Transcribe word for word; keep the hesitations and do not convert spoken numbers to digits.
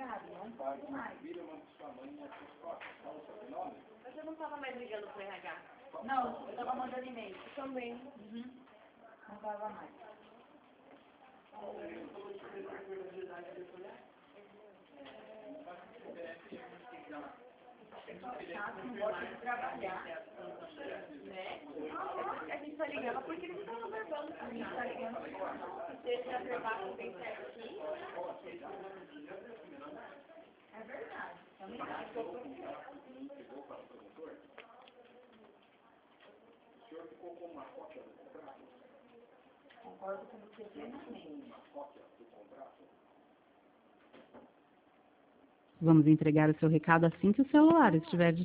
Você não estava mais ligando para o R H? Não, eu estava mandando e-mail. Também. Uhum. Não estava mais. Não gosta de trabalhar, né? A gente só ligava porque eles estavam verbando. A gente está ligando. Se eles reservassem bem certinho. É verdade. Também acho. O senhor ficou com uma cópia do contrato? Concordo com você plenamente. Uma cópia do contrato? Vamos entregar o seu recado assim que o celular estiver